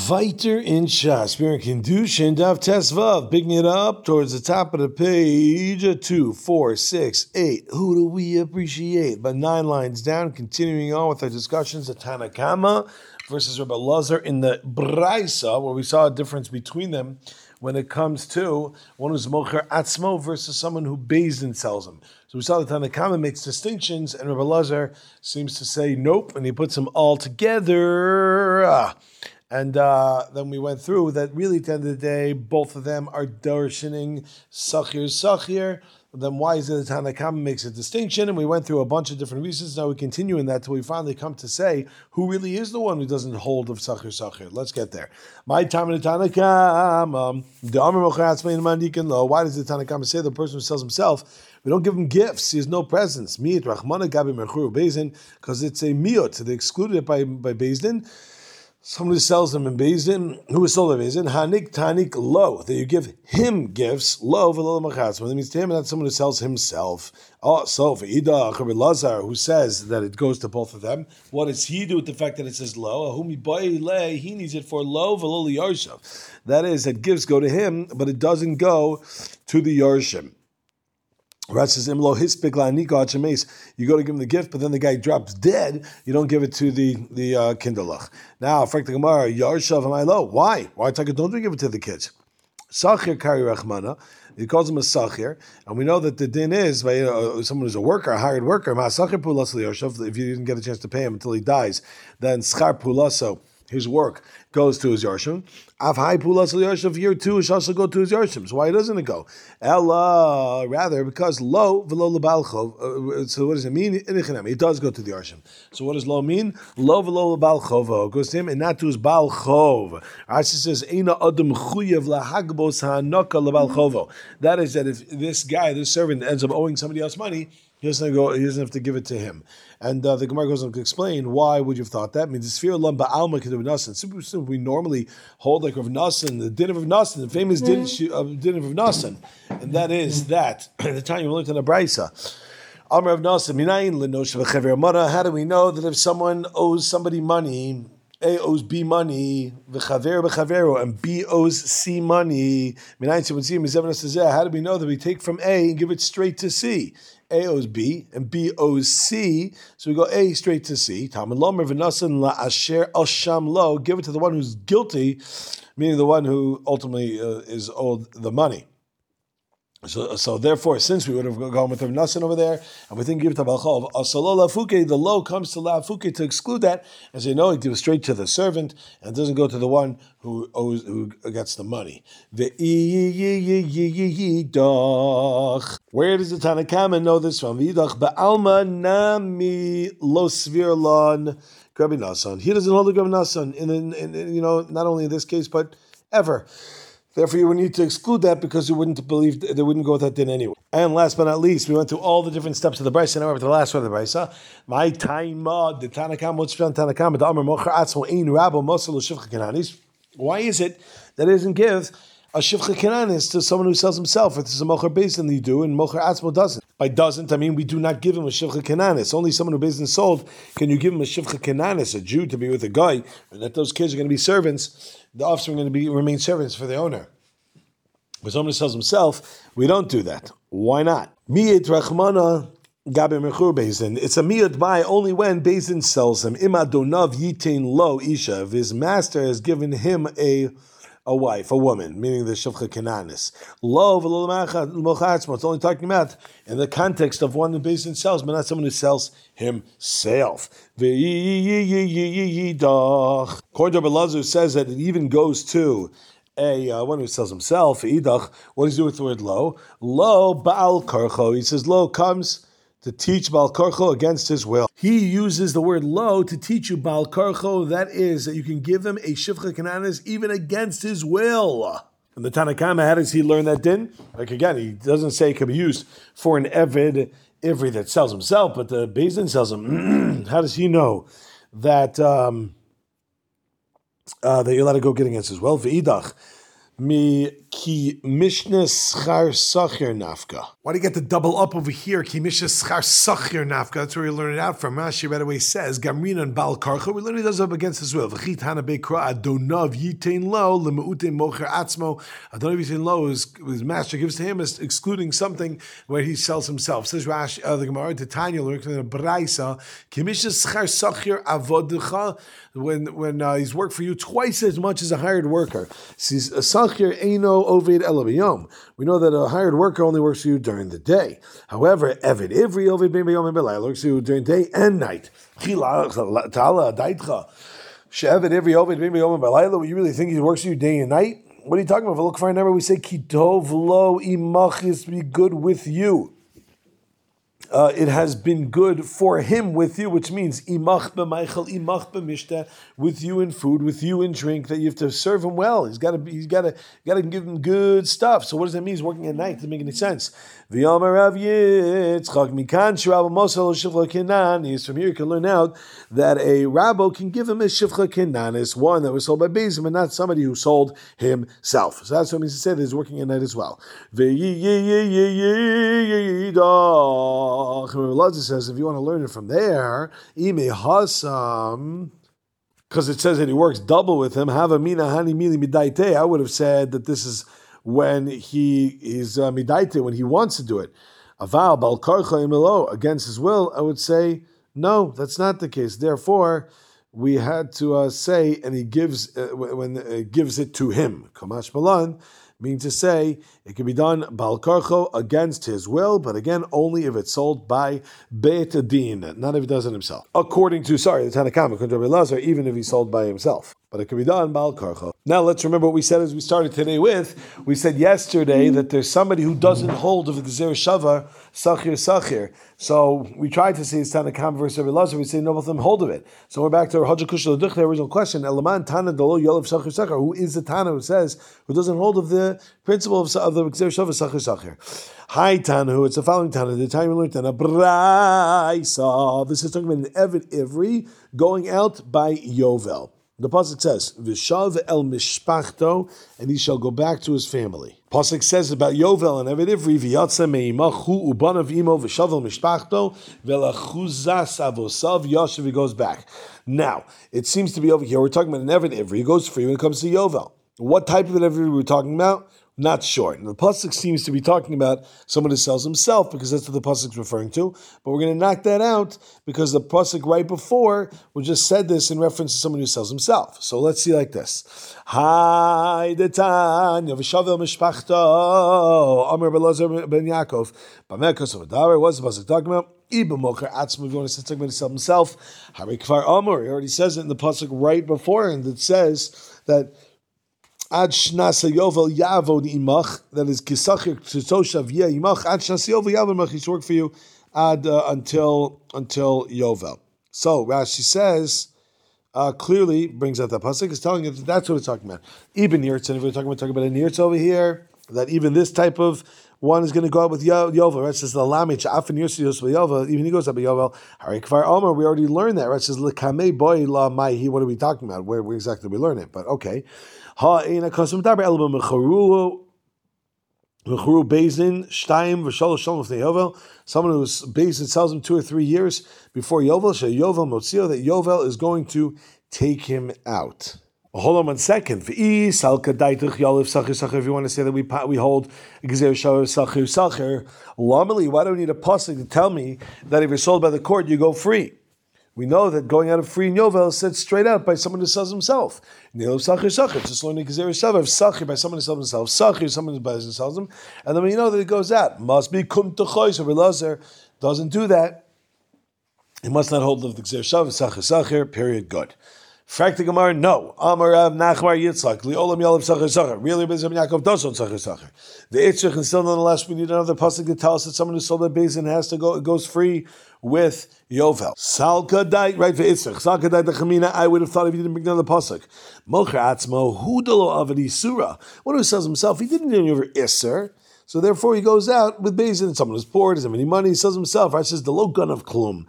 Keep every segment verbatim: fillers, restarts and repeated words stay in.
Viter in Shas, we're in Kiddushin Daf Tesvav, picking it up towards the top of the page, two, four, six, eight. Who do we appreciate? But nine lines down, continuing on with our discussions of Tana Kama versus Rabbi Elazar in the Braisa, where we saw a difference between them when it comes to one who's Mocher Atzmo versus someone who Beis Din sells him. So we saw that Tana Kama makes distinctions, and Rabbi Elazar seems to say nope, and he puts them all together. Ah. And uh, then we went through that really at the end of the day, both of them are darshaning Sachir Sachir. Then why is it that Tana Kama makes a distinction? And we went through a bunch of different reasons. Now we continue in that till we finally come to say who really is the one who doesn't hold of Sachir Sachir. Let's get there. My time in the Tana Kama. Why does the Tana Kama say the person who sells himself? We don't give him gifts. He has no presents. Miyat Rachmana Gabi Merchur Beis Din, because it's a miyot. They excluded it by, by Beis Din. Someone who sells them in Beis Din, who is sold in Beis Din, Hanik Tanik Lo, that you give him gifts, Lo V'lo L'Machatz. Well, that means to him, not someone who sells himself. Oh, so for Ida Rabbi Elazar, who says that it goes to both of them, what does he do with the fact that it says Lo? Ahumi Boi Le, he needs it for Lo V'lo L'Yarshav. That is, that gifts go to him, but it doesn't go to the Yarshim. Rav says, you go to give him the gift, but then the guy drops dead. You don't give it to the the uh, kindlech. Now, Frank the Gemara, Yarshav Amaylo. Why? Why don't you give it to the kids? Sachir Kari Rachmana. He calls him a sachir, and we know that the din is by uh, someone who's a worker, a hired worker. If you didn't get a chance to pay him until he dies, then schar pulaso, his work goes to his yarshim. Av hai pulas yarshiv, year two should also go to his yarshim. So why doesn't it go? Ella, rather because lo v'lo lebalchov. So what does it mean? It does go to the yarshim. So what does lo mean? Lo v'lo lebalchov goes to him and not to his balchov. Rashi says eina adam chuyev lahagbos hanaka lebalchovo. That is that if this guy, this servant, ends up owing somebody else money, he doesn't go. He doesn't have to give it to him. And uh, the Gemara goes on to explain why would you have thought that? It means it's fear lamba alma kedav nasan. Simply, we normally hold like Rav Nasan, the din of Rav Nasan, the famous din of din of Rav Nasan, and that is that at the time you learned in a brisa. Amar Rav Nasan minayin lenosh v'chever mara. How do we know that if someone owes somebody money? A owes B money, v'chaver b'chavero, and B owes C money. How do we know that we take from A and give it straight to C? A owes B and B owes C, so we go A straight to C. Talmud Lomer v'nasan la'asher asham lo. Give it to the one who's guilty, meaning the one who ultimately uh, is owed the money. So, so therefore, since we would have gone with Rav Nasan over there, and we think give it to Balchov, asalo lafuke, the low comes to lafuke to exclude that, as you know, it goes straight to the servant and doesn't go to the one who owes, who gets the money. Where does the Tana Kama know this from? V'idach ba'alma nami lo svirlon Rabbi Nasan. He doesn't hold the Rabbi Nasan in, in, in, you know, not only in this case but ever. Therefore, you would need to exclude that because you wouldn't believe they wouldn't go with that din anyway. And last but not least, we went through all the different steps of the brisa. Now we're to the last one of the brisa. My time, the Tana Kama, what's from Tana Kama? The Amar Mocher Atzmo Ein Rabbo Mosel Shivcha Kenanis. Why is it that it doesn't give a Shivcha Kenanis to someone who sells himself? If there's a Mocher Beis Din, you do, and Mocher Atzmo doesn't. By doesn't, I mean we do not give him a Shivcha Kenanis. Only someone who Beis Din sold can you give him a Shivcha Kenanis, a Jew to be with a guy, and that those kids are going to be servants. The offspring are going to be remain servants for the owner. But someone who sells himself, we don't do that. Why not? Miyat Rachmana Gabi Merchur Beis Din. It's a miyat by only when Beis Din sells him. Ima donav yitain lo isha. If his master has given him a a wife, a woman, meaning the Shivcha Kenanis. Lo v'lo l'mochatzmo. It's only talking about in the context of one who Beis Din sells, but not someone who sells himself. According to Rabbi Elazar, says that it even goes to a uh, one who sells himself, idach, what does he do with the word lo? Lo Baal Karcho. He says lo comes to teach Baal Karcho against his will. He uses the word lo to teach you Baal Karcho, that is, that you can give him a Shivcha Kenanis even against his will. And the Tana Kama, how does he learn that din? Like again, he doesn't say it can be used for an Eved, Ivri that sells himself, but the Beis Din sells him. How does he know that um, uh, that you're allowed to go get against his will? V'idach, mi ki Mishnah schar sachir nafka. Why do you get the double up over here? Ki Mishnah schar sachir nafka. That's where we learn it out from. Rashi right away says Gamrina and Bal Karcha. We learn it does up against his will. V'chit hana beikra adonav yitain lo lemeute mocher atzmo. Adonav yitain lo is his master gives to him, is excluding something where he sells himself. Says Rashi, uh, the Gemara, the Tanya learns in the Braisa. Ki Mishnah schar sachir avodecha. When when uh, he's worked for you twice as much as a hired worker. Says a sachir eino oved ela b'yom. We know that a hired worker only works for you during the day. However, eved ivri oved ben b'yom and b'layla works for you during day and night. Chila ta'ala daitcha she'eved ivri oved ben b'yom and b'layla. You really think he works for you day and night? What are you talking about? If I look for a number, we say kitov lo imachis, be good with you. Uh, it has been good for him with you, which means imach b'meichel, imach b'mishta, with you in food, with you in drink. That you have to serve him well. He's got to be. He's got to. Got to give him good stuff. So what does that mean? He's working at night. Doesn't make any sense. V'yomer Rav Yitzchak mikan sh'rabbo mosel shivcha kenanis. From here you can learn out that a rabbo can give him a shivcha kenanis, one that was sold by Bezim, and not somebody who sold himself. So that's what it means to say that he's working at night as well. Lazar says, if you want to learn it from there, ime hasam, because it says that he works double with him. Have a mina hani mili midaite. I would have said that this is when he is uh, midaite, when he wants to do it. Aval bal karcha imelo, against his will. I would say no, that's not the case. Therefore, we had to uh, say, and he gives uh, when uh, gives it to him. Kamash malan. Meaning to say, it can be done bal karcho against his will, but again, only if it's sold by Beit Din, not if he does it himself. According to, sorry, the Tanakh, according to Rabbi Lazar, even if he's sold by himself. But it can be done bal karcho. Now let's remember what we said as we started today with. We said yesterday that there's somebody who doesn't hold of the Gezer Shava, Sachir Sachir. So we tried to say it's Tanakh versus Rabbi Lazar. We say no, both of them hold of it. So we're back to our Hajj Kushal Duch, the original question. Elaman Tana Dolo Yolav Sachir Sachir. Who is the Tana who says, who doesn't hold of the principle of, of the Gezer Shava, Sachir Sachir? Hi Tana, it's the following Tana. The time we learned Tana, Braisa. This is talking about an Eved Ivri going out by Yovel. The pasuk says, "V'shav el mishpachto," and he shall go back to his family. Pasuk says about Yovel and Eved Ivri, "V'yatsa meimachu ubanav imo v'shav el mishpachto v'lachuzas avosav yashav." He goes back. Now it seems to be over here. We're talking about an Eved Ivri. He goes free when it comes to Yovel. What type of an Eved Ivri we're talking about? Not sure. And the pasuk seems to be talking about someone who sells himself, because that's what the pasuk is referring to. But we're going to knock that out because the pasuk right before we just said this in reference to someone who sells himself. So let's see like this: Hi, the Tanya v'shavel mishpachto Amar Belazar ben Yaakov. B'mekas of Adavar. What's the pasuk talking about? Iba mocher atzma. If you want to say talking about himself himself, Hari kvar Amar. He already says it in the pasuk right before, and it says that. Ad shnasa yovel yavod imach, that is kisachir tzoshav yeh imach. Ad shnasa yovel yavod imach, he's work for you ad uh, until until yovel. So Rashi says uh, clearly brings out that pasuk is telling you that that's what it's talking about. Even nirtz, and if we're talking about talking about a nirtz over here, that even this type of one is going to go out with yovel. Right? It says the lamich afin nirtz yosel yovel. Even he goes up with yovel. Hari kvar omer. We already learned that. Right? It says lekamei boy la mai. What are we talking about? Where, where exactly we learn it? But okay. Ha ina kasum daber elba mecharu mecharu bezin shtayim v'shalosh shalom v'nei yovel. Someone who's bezin sells him two or three years before yovel. She yovel motzio, that yovel is going to take him out. Hold on one second. If you want to say that we we hold Gezer Shava Sachir Sachir, normally, why do we need a pasuk to tell me that if you're sold by the court, you go free? We know that going out of free in Yovel is said straight out by someone who sells himself. Nil Sachir Sachir, just learning Gezer Shava Sachir by someone who sells himself. Sachir, someone who buys and sells them, and then we know that it goes out. Must be kum t'choy. So Elazar doesn't do that. He must not hold of the Gezer Shava Sachir Sachir. Period. Good. Frak the Gemara, no. Amar Rav Nachmar Yitzchak, Li'olam Yalav Sachir Sachir. Really, Bezim Yaakov does on Sachir Sachir. The Itzrich, and still nonetheless, we need another pasuk to tell us that someone who sold that basin has to go, goes free with Yovel. Salka Dait, right for Itzrich. Salka Dait the Chamina, I would have thought if you didn't bring down the pasuk. Mocher Atzmo, Hudalo Avadi Surah. One who sells himself, he didn't do any over Isser. So therefore he goes out with Bezin. Someone who's poor, doesn't have any money, he sells himself. Rashi says the low gun of klum.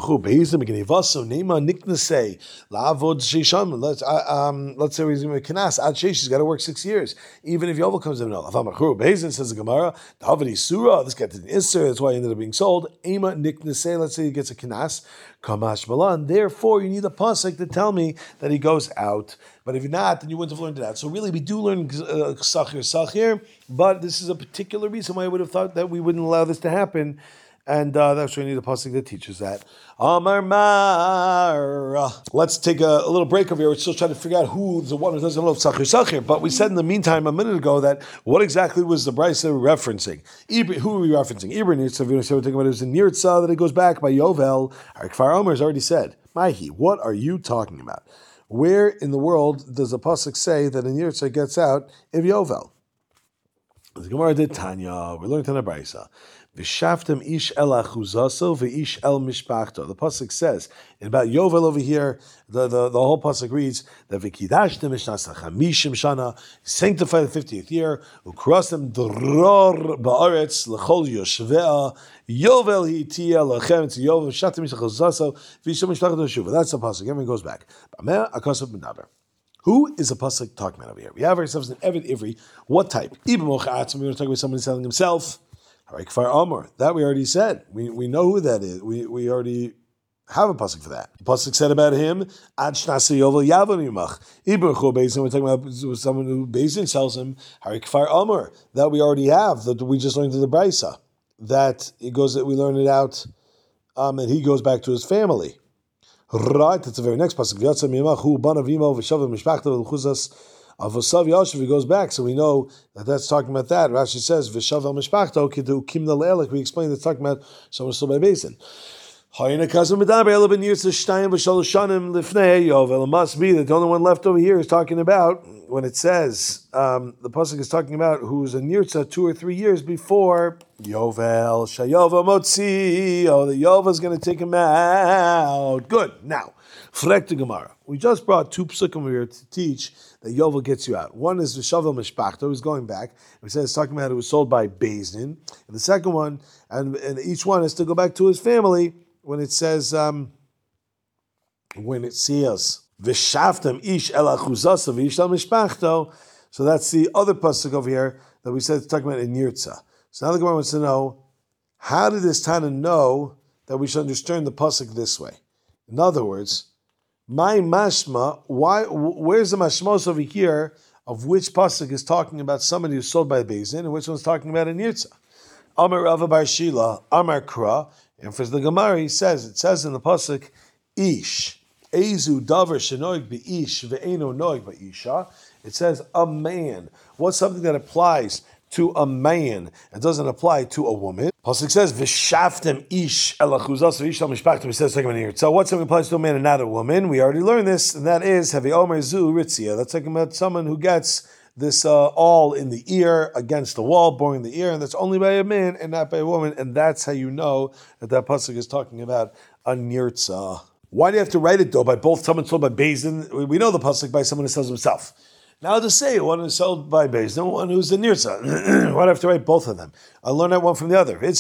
Let's um, let's say he's going to kanas ad sheish. He's got to work six years, even if Yovel comes in. No, Bezin says the Gemara. Davidi surah. This guy didn't isser. That's why he ended up being sold. Ema niknasei. Let's say he gets a kanas. Kamash malan. Therefore, you need a pasuk to tell me that he goes out. But if not, then you wouldn't have learned it out. So really, we do learn sachir sachir, but this is a particular reason why I would have thought that we wouldn't allow this to happen, and uh, that's why we need a pasuk that teaches that. Amar Mar. Let's take a, a little break over here. We're still trying to figure out who the one who doesn't love sachir sachir. But we said in the meantime a minute ago that what exactly was the brisa referencing? Ibri, who are we referencing? Ibri Nirtza. We're talking about it was in Nirtza that it goes back by Yovel. Our Kfar Omer has already said. Maihi, what are you talking about? Where in the world does the pasuk say that a Nirtza gets out if Yovel? The Gemara did Tanya. We learned Tanya Brisa. V'shaftem ish el achuzaso v'ish el mishpachto. The pasuk says about Yovel over here. The, the, the whole pasuk reads that v'kidashtem mishnasa chamishim shana, sanctify the fiftieth year. Ukrastem dror ba'aretz l'chol yoshvea. Yovel hitia lachem. It's Yovel v'shaftem ish achuzaso v'ish el mishpachto shuva. That's the pasuk. Everyone goes back. B'ameh akasav medaber. Who is the pasuk talking about over here? We have ourselves an Eved Ivri. What type? Ibn Mochatz. We're going to talk about someone selling himself. Kfar Amor. That we already said. We we know who that is. We we already have a pasuk for that. The pasuk said about him. Ad shnasa yovel yavon yimach. Ibn Cho Bezin. We're talking about someone who Bezin sells him. Kfar Amor. That we already have. That we just learned in the Brisa. That it goes. That we learn it out. Um, and he goes back to his family. Right, that's the very next pasuk. V'yatzam yimachu ban avimo v'shavim mishpachto v'chuzas avosav yashav. He goes back, so we know that that's talking about that. Rashi says v'shavel mishpachto kidu kimna le'elek. We explained it's talking about someone still by basin. It must be that the only one left over here is talking about when it says um, the pasuk is talking about who's a nirtza two or three years before Yovel Shayova Motzi. Oh, the Yovel is going to take him out. Good. Now, Frek to Gemara. We just brought two psukim here to teach that Yovel gets you out. One is Vishavel Mishpachto, who's going back. We said it's talking about it was sold by Bezdin. And the second one, and, and each one is to go back to his family. When it says, um, when it says, V'shaftem ish el achuzasa v'ish el mishpachto, so that's the other pasuk over here that we said it's talking about in Yirtza. So now the Gemara wants to know, how did this Tana know that we should understand the pasuk this way? In other words, my mashma, why? Where's the mashmos over here of which pasuk is talking about somebody who's sold by Bezin and which one's talking about in Yirtza? Amar Rava bar Shila, Amar Kra. And for the Gemara, he says, it says in the pasuk, Ish, Ezu davar shenoig be'ish ve'eno noig ba'isha. It says a man. What's something that applies to a man and doesn't apply to a woman? Pasuk says, V'shaftem ish elachuzas v'ish al mishpachtem. It says second here. So what's something that applies to a man and not a woman? We already learned this, and that is Hevi Omer Zu Ritzia. That's talking about someone who gets this uh, all in the ear, against the wall, boring the ear, and that's only by a man and not by a woman, and that's how you know that that pasuk is talking about a nirtza. Why do you have to write it though? By both someone sold by Bezin, we know the pasuk by someone who sells himself. Now to say one who's sold by Bezin, one who's a nirtza. Why do I have to write both of them? I learn that one from the other.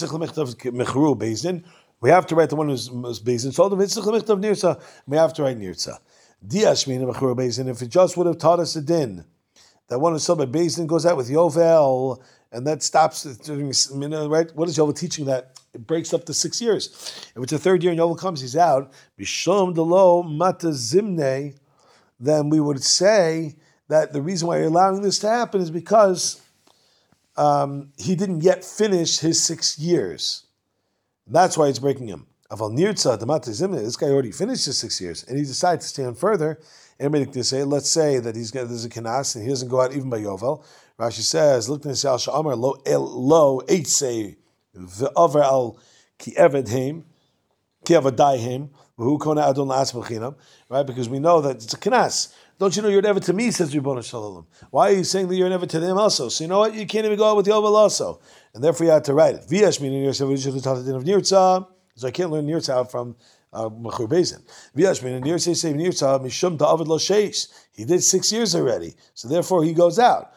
We have to write the one who's Bezin sold him. We have to write nirtza. If it just would have taught us a din, that one who's sold by Bezdin goes out with Yovel, and that stops during, right? What is Yovel teaching that? It breaks up to six years. If it's the third year and Yovel comes, he's out. Bishom delo mata zimne. Then we would say that the reason why you're allowing this to happen is because um, he didn't yet finish his six years. That's why it's breaking him. Aval nirtza mata zimne. This guy already finished his six years, and he decides to stay on further. Say, let's say that he's got there's a kanas and he doesn't go out even by Yovel. Rashi says, "Look to the Shal Amar lo lo eitze ve'aver al ki eved him ki avadai him who kona adon la'asbachinam." Right, because we know that it's a kanas. Don't you know you're never to me? Says Ribono Shalom. Why are you saying that you're never to them also? So you know what? You can't even go out with Yovel also, and therefore you had to write it. V'yesh meaning you're saying we should have taught the din of nirtza. So I can't learn nirtza out from Machur Bezin. V'yashmin and Nirtza say Nirtza Mishum Da'avid Lo Sheish. He did six years already, so therefore he goes out.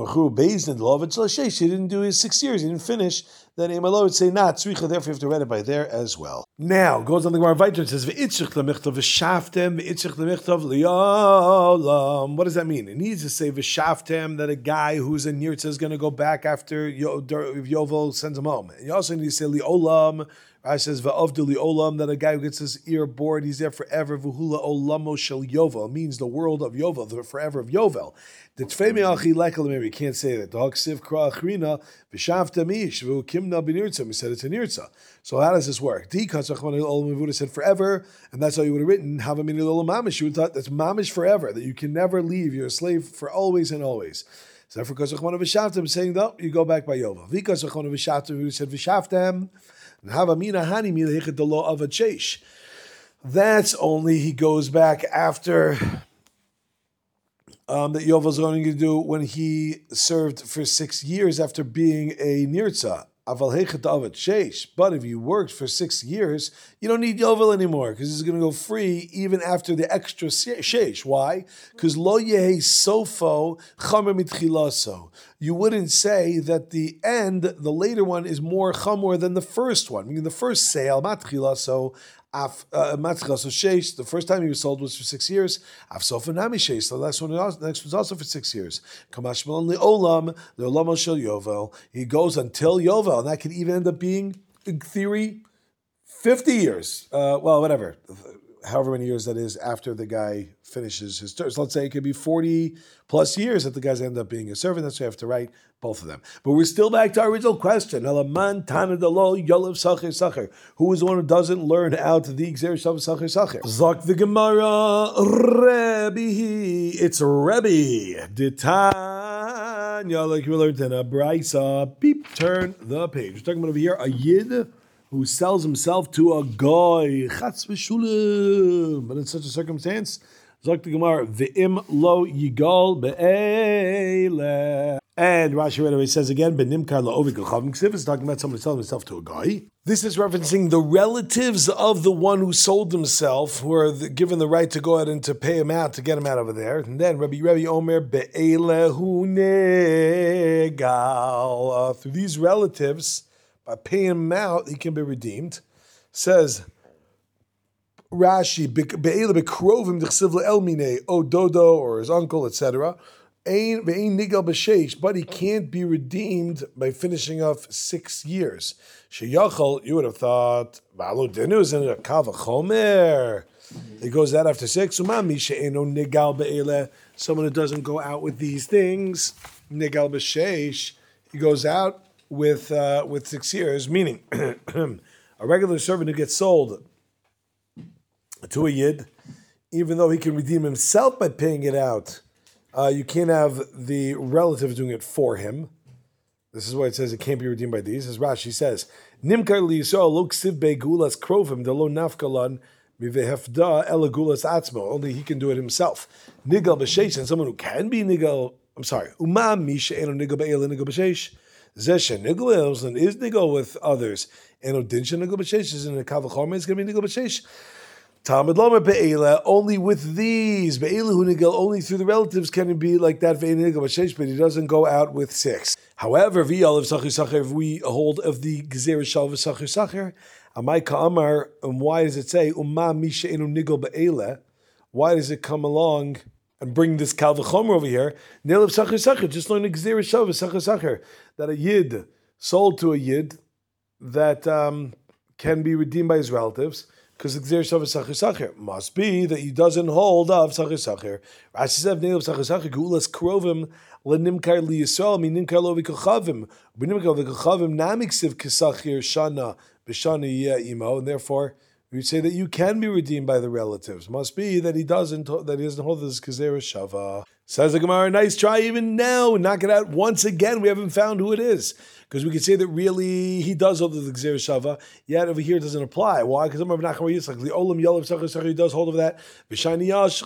He didn't do his six years, he didn't finish. Then Imalo would say, "Not tzricha." Therefore, you have to read it by there as well. Now goes on the Gemara Vayter and says, "V'itzich lemichtav v'shaftem v'itzich lemichtav li'olam." What does that mean? It needs to say v'shaftem, that a guy who's a nirtza is going to go back after Yo- Yovel sends him home. And you also need to say li'olam. Rashi says v'avdu li'olam, that a guy who gets his ear bored, he's there forever. V'hula olamo shel Yovel means the world of Yovel, the forever of Yovel. The tfei me'achi lekel, you can't say that. The haksiv kra achrina v'shaftem ish v'ukimna b'nirtza. We said it's a nirtza. So how does this work? Di katzachman olam, we would have said forever, and that's how you would have written havamini olam mamish. You would have thought that's mamish forever, that you can never leave. You're a slave for always and always. So for katzachman v'shaftem, saying no, you go back by Yovel. V'katzachman v'shaftem, we would have said v'shaftem. That's only he goes back after um, that Yovel's going to do when he served for six years after being a nirtza. But if you worked for six years, you don't need Yovel anymore because he's going to go free even after the extra sheish. Why? Because lo yehi sofo chamer mitchilaso. You wouldn't say that the end, the later one, is more chamor than the first one. Meaning the first sale, matchilaso, Af matchilaso sheish. The first time he was sold was for six years. Af sofa nami sheish. The last one, the next was also for six years. Kamash malon li'olam, the olamo shel Yovel. He goes until Yovel, and that could even end up being, in theory, fifty years. Uh, well, whatever. However many years that is after the guy finishes his term. So let's say it could be forty plus years that the guys end up being a servant. That's why I have to write both of them. But we're still back to our original question. Who is the one who doesn't learn out the Gzer Shav Sacher Sacher? Zok the Gemara, Rebbe. It's Rebbe. Ditanya, like we learned in a Brisa. Beep, turn the page. We're talking about over here a Yid who sells himself to a guy, chatz v'shulim. But in such a circumstance, Zok the Gemara, v'im lo yigal be'ele. And Rashi right away says again, benimkar la'ovik l'chavim ksiv, is talking about someone selling himself to a guy. This is referencing the relatives of the one who sold himself, who are the, given the right to go ahead and to pay him out, to get him out over there. And then Rabbi Rabbi Omer be'ele hu negal. Uh, through these relatives, by paying him out, he can be redeemed. Says Rashi, be'ele bekrovim d'chsiv le'elmine, o dodo, or his uncle, et cetera. But he can't be redeemed by finishing off six years. Sheyachal, you would have thought, it goes out after six. Someone who doesn't go out with these things, nigal b'sheish, he goes out with uh, with six years. Meaning, a regular servant who gets sold to a yid, even though he can redeem himself by paying it out. Uh, you can't have the relative doing it for him. This is why it says it can't be redeemed by these. As Rashi says, Nimkar liyisrael lo ksiv be'gulas krovim de lo nafkalan mivehefda ela gulas atzmo. Only he can do it himself. Nigal b'sheish, and someone who can be nigal, I'm sorry, umam mi she'eno nigal be'ela nigal b'sheish. Zeshe nigal and is nigal with others. Eno dinshe nigal b'sheish is in a kavachorma, it's going to be nigal b'sheish. Talmud Lomer be'ela, only with these, be'ela hu nigal, only through the relatives can it be like that, but he doesn't go out with six. However, v'yal of Sacher Sacher, if we hold of the Gzer Shav Sacher Sacher, Amai Ka'amar, and why does it say, Umma Misha Enu Nigal be'ela? Why does it come along and bring this Kal V'chomer over here? Nil of Sacher Sacher, just learn the Gzer Shav Sacher Sacher, that a Yid sold to a Yid that um, can be redeemed by his relatives. Because the Gzer Shav Sacher Sacher must be that he doesn't hold of Sacher Sacher. Rashi says, "Neil of Sacher Sacher gulas krovim lenimkar liyisrael minimkar lo v'kachavim b'nimkar v'kachavim namiksiv kesachir shana b'shana yeh imo." And therefore, we would say that you can be redeemed by the relatives. Must be that he doesn't that he doesn't hold this Gzer Shava. Says the Gemara, nice try even now. Knock it out once again. We haven't found who it is. Because we could say that really he does hold of the Gzer Shava, yet over here it doesn't apply. Why? Because I'm of Nachman Yitzchak, the Olam Yalav Sacher Sacher, he does hold of that. Because the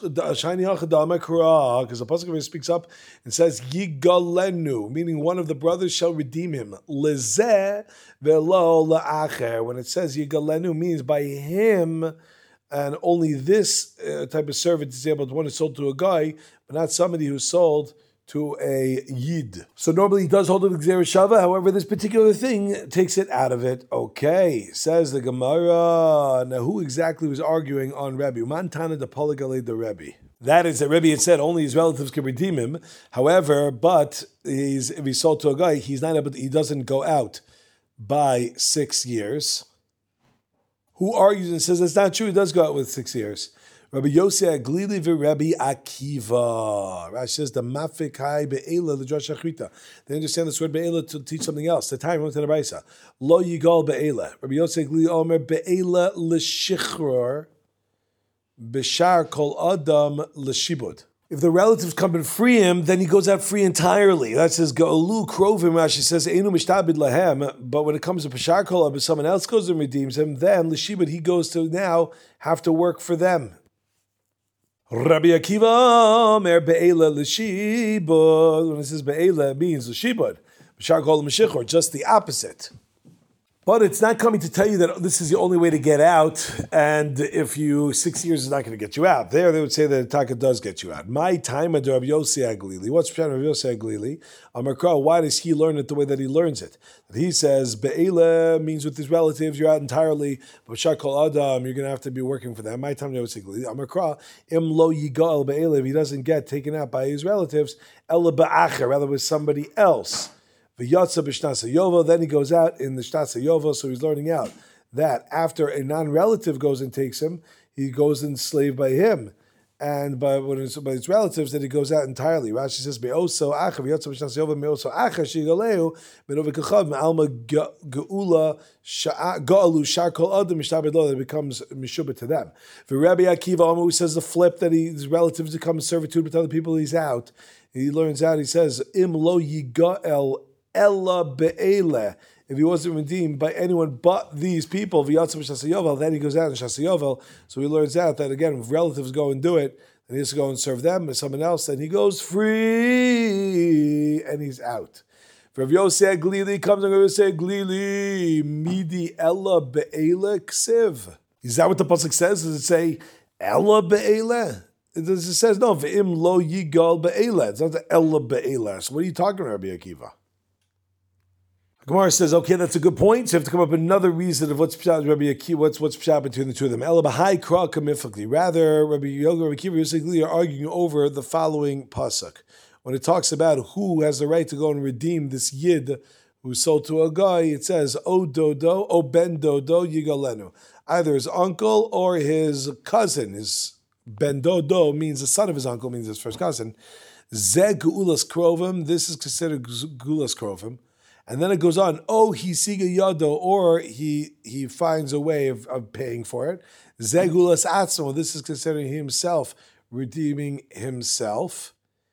Pasuk over here speaks up and says, Yigalenu, meaning one of the brothers shall redeem him. Lezeh velo la'acher. When it says Yigalenu, means by him and only this uh, type of servant is able to, one is sold to a guy, but not somebody who's sold to a yid. So normally he does hold it with Gzera Shava, however this particular thing takes it out of it. Okay, says the Gemara. Now who exactly was arguing on Rebbe? Mantana de Poligale de Rebbe. That is that Rebbe had said only his relatives can redeem him. However, but he's, if he's sold to a guy, he's not able to, he doesn't go out by six years. Who argues and says that's not true, he does go out with six years. Rabbi Yosef Glili v'Rabbi Akiva. Rashi says the mafik hai be'ela l'drash achrita. They understand this word be'ela to teach something else. The time went to the Raisa. Lo yigal be'ela. Rabbi Yosef Glili Omer be'ela l'shichror b'shar kol adam l'shibud. If the relatives come and free him, then he goes out free entirely. That says Ga'olu Krovim. Rashi says Einu mishtabid lahem. But when it comes to Pashar kol adam, someone else goes and redeems him, then l'shibud he goes to now have to work for them. Rabbi Akiva Mer Be'ela L'Shibud. When it says Be'ela, it means L'Shibud. B'shar kol M'shichor, just the opposite. But it's not coming to tell you that this is the only way to get out, and if you, six years is not going to get you out. There, they would say that Taka does get you out. My time at Rabbi Yossi Aglili. What's Pshat Rabbi Yossi Aglili? Amarkra, why does he learn it the way that he learns it? He says, Be'ela means with his relatives, you're out entirely. B'shar kol adam, you're going to have to be working for them. My time at Rabbi Yossi Aglili. Amarkra, im lo yigal be'ela, if he doesn't get taken out by his relatives, ela ba'acher, rather with somebody else. V'yatsa b'shnasa yovo, then he goes out in the shnasa yovo, so he's learning out that after a non-relative goes and takes him, he goes enslaved by him, and by, when it's, by his relatives, that he goes out entirely. Rashi says, Be'oso acha, v'yatsa b'shnasa yovo, me'oso acha, shigaleu, me'nove kachav, me'alma ge'ula, ga'alu, shar kol adam, mishtabed lo, that it becomes mishubah to them. Rabbi Akiva, who says the flip, that he, his relatives become servitude with other people, he's out. He learns out, he says, Im lo yiga'el Ella be'ele. If he wasn't redeemed by anyone but these people, v'yatzim b'shasayovel, then he goes out in shasayovel. So he learns out that again, if relatives go and do it, then he has to go and serve them or someone else, then he goes free and he's out. If Rav Yosef Glili comes and Rav Yosef Glili, midi ella be'ele ksiv. Is that what the pasuk says? Does it say ella be'ele? It, does, it says no, v'im lo yigal be'ele. It's not the ella be'ele. So what are you talking about, Rabbi Akiva? Gemara says, okay, that's a good point. So you have to come up with another reason of what's pshat Rabbi Akiva, what's what's pshat between the two of them. Ela b'hai kra kamifakli. Rather, Rabbi Yoga, Rabbi Akiva, Yosef are arguing over the following pasuk when it talks about who has the right to go and redeem this yid who's sold to a guy. It says, O dodo, O ben dodo yigalenu. Either his uncle or his cousin. His ben dodo means the son of his uncle, means his first cousin. Ze gu'ulas krovim. This is considered gu'ulas krovim. And then it goes on, oh, he siga yado, or he he finds a way of, of paying for it. Zegulas atzmo, this is considering himself redeeming himself.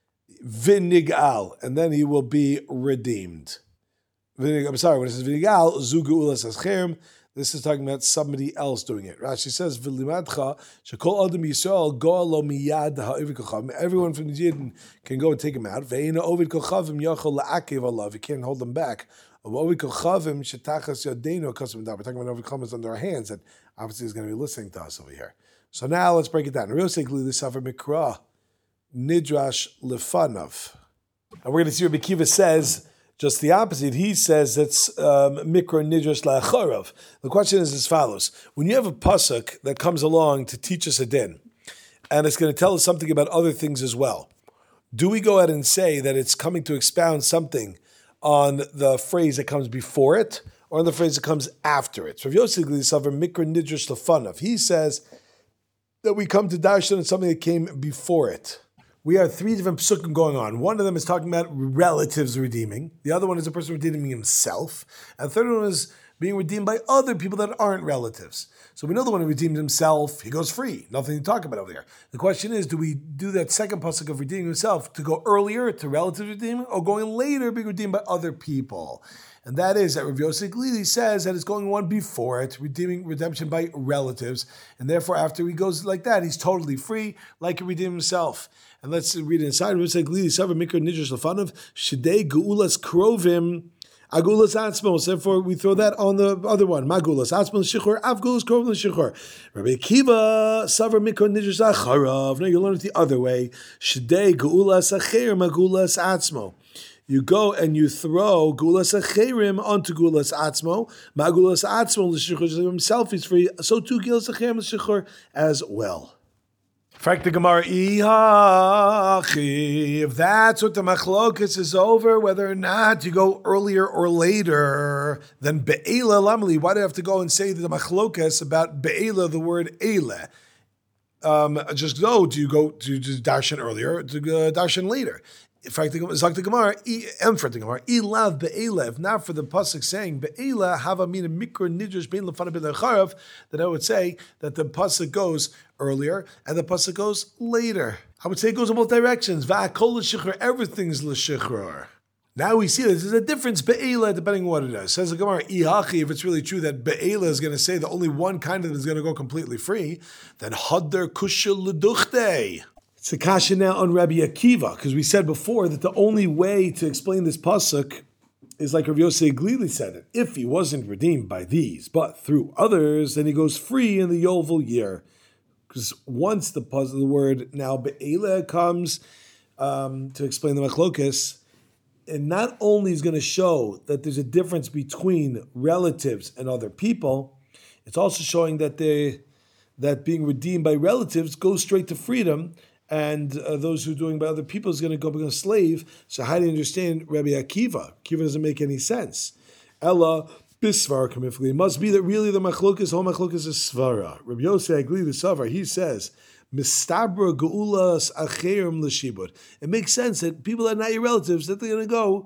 Vinigal, and then he will be redeemed. Vinig, I'm sorry, when it says vinigal, zugulas aschem, this is talking about somebody else doing it. Rashi says, "V'limadcha shekol adam Yisrael go'alo miyad ha'ovid kochavim." Everyone from the Yidden can go and take him out. Ve'ena ovid kochavim yachol la'akev alav. You can't hold them back. Ovid kochavim shetachas yadeinu kasim dam. We're talking about ovid kochavim under our hands, that obviously is going to be listening to us over here. So now let's break it down. Real sikli l'savar mikra nidrash lefanav. And we're going to see what Rabbi Akiva says. Just the opposite. He says it's um, mikra nidrash la'acharav. The question is as follows. When you have a pasuk that comes along to teach us a din, and it's going to tell us something about other things as well, do we go ahead and say that it's coming to expound something on the phrase that comes before it, or on the phrase that comes after it? So Rav Yosef Glisavr mikra nidrash lefanav. He says that we come to darshan on something that came before it. We have three different psukim going on. One of them is talking about relatives redeeming. The other one is a person redeeming himself. And the third one is being redeemed by other people that aren't relatives. So we know the one who redeemed himself, he goes free. Nothing to talk about over there. The question is, do we do that second pasuk of redeeming himself to go earlier to relative redeeming, or going later being redeemed by other people? And that is that Rav Yosef Glili says that it's going one before it, redeeming redemption by relatives, and therefore after he goes like that, he's totally free, like he redeemed himself. And let's read it inside. Rav Yosef Glili, Savar Mikra Nidrash Lefanav, Shidei Geulas Krovim, Agulas atzmo. So therefore, we throw that on the other one. Magulas atzmo l'shichur. Avgulas korban l'shichur. Rabbi Akiva savar mikra nidras acharav. Now you learn it the other way. Shedei geulas acher magulas atzmo. You go and you throw gulas acherim onto gulas atzmo. Magulas atzmo l'shichur himself is free. So too gulas acherim l'shichur as well. Frank the Gemara, if that's what the machlokas is over, whether or not you go earlier or later, then be'ela lamli. Why do you have to go and say the machlokas about be'ela, the word eile? Um, just go. Do you go to darshan earlier or to uh, darshan later? In fact, Zak the Gemara, em for the Gemara, ilav be'ela. If not for the pasuk saying be'ela hava mina mikra nidrush bein lefana b'lecharav, then I would say that the pasuk goes earlier and the pasuk goes later. I would say it goes in both directions. Va'akol l'shichur, everything's l'shichur. Now we see that there's a difference be'ela depending on what it is. Says the Gemara, ihachi, if it's really true that be'ela is going to say that only one kind of it is going to go completely free, then hadar kusha l'duchte. It's a kasha now on Rabbi Akiva, because we said before that the only way to explain this pasuk is like Rav Yosei Glili said it. If he wasn't redeemed by these, but through others, then he goes free in the Yovel year. Because once the pasuk, the word now be'ela comes um, to explain the machlokas, and not only is going to show that there's a difference between relatives and other people, it's also showing that they that being redeemed by relatives goes straight to freedom. And uh, those who are doing by other people is going to go become a slave. So how do you understand Rabbi Akiva? Akiva doesn't make any sense. Ella bisvar kamifli. It must be that really the machlokas, whole machlokas is svara. Rabbi Yosei Agli the Savar, he says, mistabra geulas acherim l'shibud. It makes sense that people that are not your relatives, that they're going to go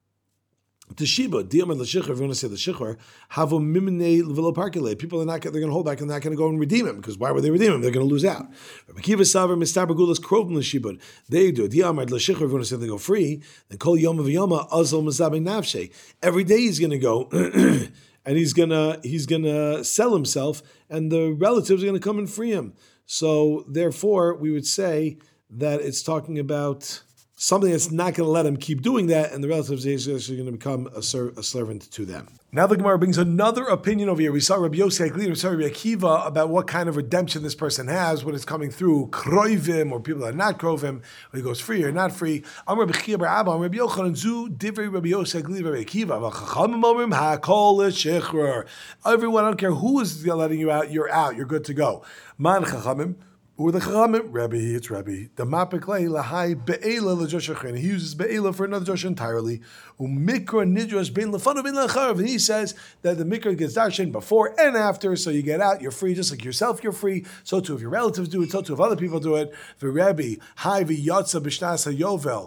to shibud. Diamad l'shichur, if you want to say l'shichur, havo mimnei v'lo parkele. People are not, they're going to hold back and they're not going to go and redeem him, because why would they redeem him? They're going to lose out. Rabbi Akiva Savar mistabra geulas krovim l'shibud. They do. Diamad l'shichur, if you want to say they go free, then kol yom v'yoma azol mazabei nafshe. Every day he's going to go and he's going to he's going to sell himself, and the relatives are going to come and free him. So therefore, we would say that it's talking about something that's not going to let him keep doing that, and the relatives are actually going to become a, ser- a servant to them. Now the Gemara brings another opinion over here. We saw Rabbi Yosei Agli, we saw Rabbi Akiva about what kind of redemption this person has when it's coming through kroivim or people that are not krovim, when he goes free or not free. I'm Rabbi Chia bar Abba, I'm Rabbi Yochanan zu divrei Rabbi Yosei Agli, Rabbi Akiva. V'chachamim omrim hakol l'shichrur. Everyone, I don't care who is letting you out, you're out, you're good to go. Man chachamim. Who are the Chachamim? Rabbi, it's Rabbi. The Mapiklei lahai be'ela l'joshachin. He uses be'ela for another josh entirely. Umikra nidras bein lefanu bein lecharav. And he says that the mikra gets darshan before and after, so you get out, you're free, just like yourself, you're free. So too if your relatives do it, so too if other people do it. The Rabbi, hai v'yatza b'shnas hayovel.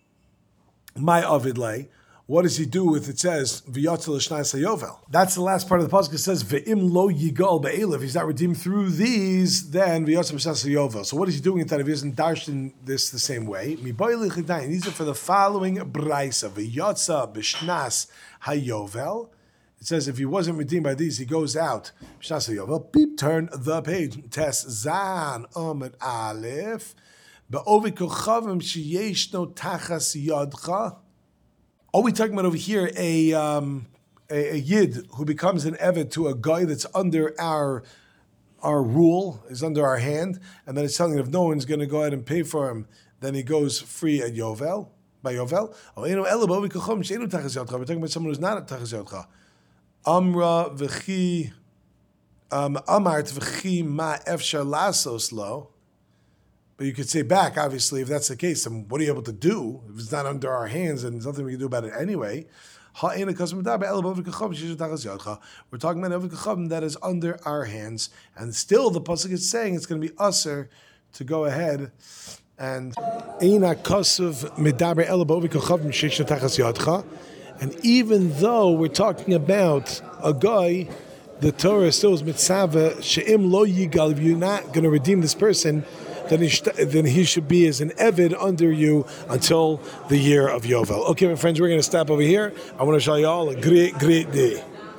My avidlei. What does he do if it says v'yatza l'shnas hayovel? That's the last part of the pasuk. It says ve'im lo yigal be'ela. If he's not redeemed through these, then v'yatza l'shnas hayovel. So what is he doing in that if he isn't darshan this the same way? These are for the following braysa v'yatza b'shnas hayovel. It says if he wasn't redeemed by these, he goes out. B'shnas hayovel. Beep, turn the page. Tes zan amid aleph be'ovi kochavim sheyesh no tachas yadcha. Are we talking about over here a, um, a, a yid who becomes an eved to a guy that's under our our rule, is under our hand, and then it's telling him if no one's going to go ahead and pay for him, then he goes free at Yovel, by Yovel? We're talking about someone who's not at Tachas Yodcha. Amra v'chi, um, Amart v'chi ma efshar lasos lo. But you could say back, obviously, if that's the case, then what are you able to do? If it's not under our hands and there's nothing we can do about it anyway. We're talking about Eved Kachavim that is under our hands. And still the pasuk is saying it's going to be usher to go ahead and and even though we're talking about a guy, the Torah still is mitzvah she'im lo yigal, if you're not going to redeem this person, then he, sh- then he should be as an Eved under you until the year of Yovel. Okay, my friends, we're going to stop over here. I want to show you all a great, great day.